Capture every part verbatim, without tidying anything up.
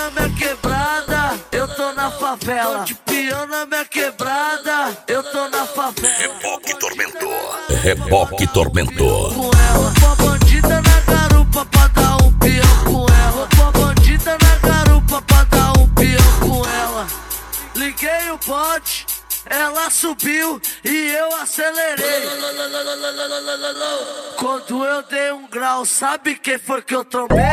na minha quebrada, eu tô na favela. Tô de peão na minha quebrada, eu tô na favela. Reboque Tormentor. Reboque Tormentor. Com ela, uma bandida na garupa pra dar um peão com ela. Uma bandida na garupa pra dar um peão com ela. Liguei o pote, ela subiu e eu acelerei. Quando eu dei um grau, sabe quem foi que eu trombei?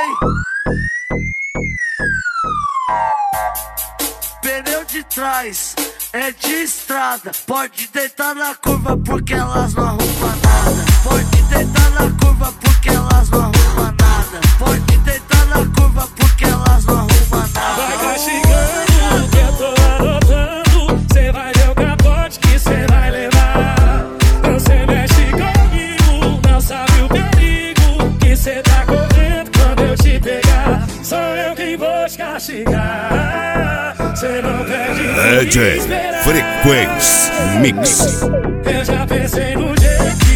Pneu de trás é de estrada. Pode deitar na curva porque elas não arrumam nada. Pode deitar na curva porque elas não arrumam nada. Pode deitar na curva porque elas não arrumam nada. Vai castigando que eu tô anotando. Cê vai ver o capote que cê vai levar. Você mexe comigo, não sabe o perigo que cê tá correndo quando eu te pegar. Sou eu quem vou te castigar. Cê não perde D J Frequência Mix. Eu já pensei no jeito